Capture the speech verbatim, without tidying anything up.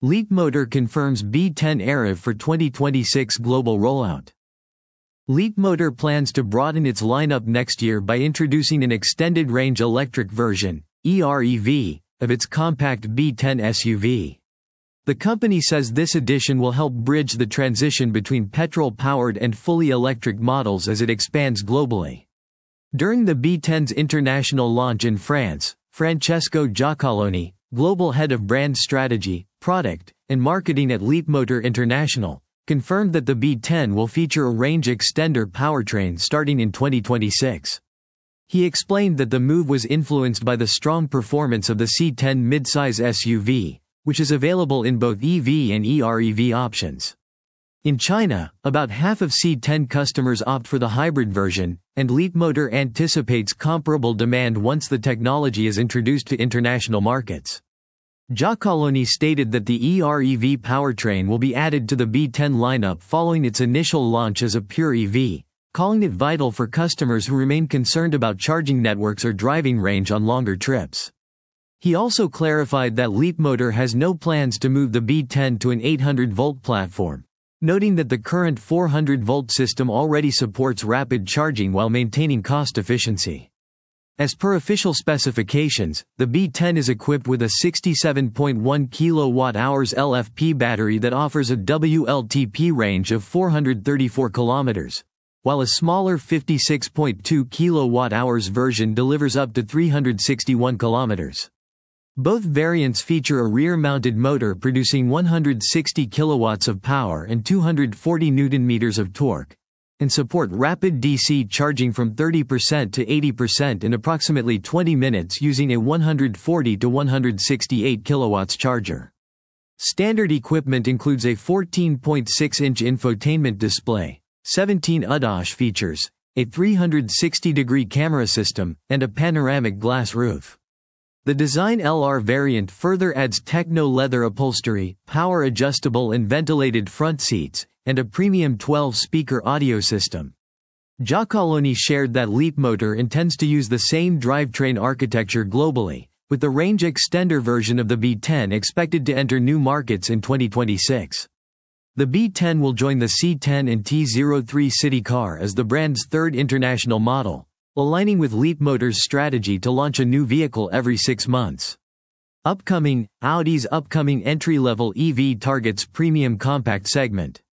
Leapmotor confirms B ten E R E V for twenty twenty-six global rollout. Leapmotor plans to broaden its lineup next year by introducing an extended-range electric version, E R E V, of its compact B ten S U V. The company says this addition will help bridge the transition between petrol-powered and fully electric models as it expands globally. During the B ten's international launch in France, Francesco Giacalone, global head of brand strategy, product, and marketing at Leapmotor International, confirmed that the B ten will feature a range extender powertrain starting in twenty twenty-six. He explained that the move was influenced by the strong performance of the C ten midsize S U V, which is available in both E V and E R E V options. In China, about half of C ten customers opt for the hybrid version, and Leapmotor anticipates comparable demand once the technology is introduced to international markets. Giacalone stated that the E R E V powertrain will be added to the B ten lineup following its initial launch as a pure E V, calling it vital for customers who remain concerned about charging networks or driving range on longer trips. He also clarified that Leapmotor has no plans to move the B ten to an eight hundred volt platform, noting that the current four hundred volt system already supports rapid charging while maintaining cost efficiency. As per official specifications, the B ten is equipped with a sixty-seven point one kilowatt hours L F P battery that offers a W L T P range of four hundred thirty-four kilometers, while a smaller fifty-six point two kilowatt hours version delivers up to three hundred sixty-one kilometers. Both variants feature a rear-mounted motor producing one hundred sixty kilowatts of power and two hundred forty newton meters of torque, and support rapid D C charging from thirty percent to eighty percent in approximately twenty minutes using a one hundred forty to one hundred sixty-eight kilowatts charger. Standard equipment includes a fourteen point six inch infotainment display, seventeen A D A S features, a three hundred sixty degree camera system, and a panoramic glass roof. The Design L R variant further adds techno leather upholstery, power-adjustable and ventilated front seats, and a premium twelve speaker audio system. Giacalone shared that Leapmotor intends to use the same drivetrain architecture globally, with the range extender version of the B ten expected to enter new markets in twenty twenty-six. The B ten will join the C ten and T zero three City car as the brand's third international model, aligning with Leapmotor's strategy to launch a new vehicle every six months. Upcoming, Audi's upcoming entry-level E V targets premium compact segment.